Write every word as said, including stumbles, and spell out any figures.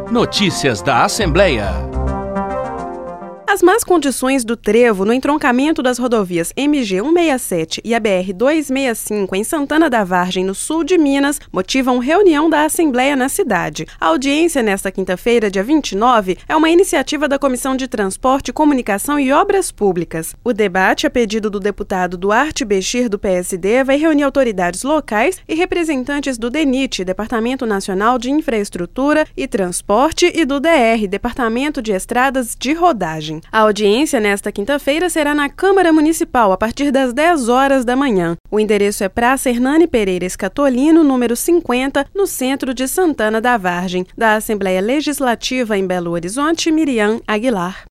Notícias da Assembleia. As más condições do trevo no entroncamento das rodovias M G cento e sessenta e sete e a B R duzentos e sessenta e cinco em Santana da Vargem, no sul de Minas, motivam reunião da Assembleia na cidade. A audiência nesta quinta-feira, dia vinte e nove, é uma iniciativa da Comissão de Transporte, Comunicação e Obras Públicas. O debate, a pedido do deputado Duarte Bechir, do P S D, vai reunir autoridades locais e representantes do DENIT, Departamento Nacional de Infraestrutura e Transporte, e do D R, Departamento de Estradas de Rodagem. A audiência nesta quinta-feira será na Câmara Municipal, a partir das dez horas da manhã. O endereço é Praça Hernani Pereira Escatolino, número cinquenta, no centro de Santana da Vargem. Da Assembleia Legislativa em Belo Horizonte, Miriam Aguilar.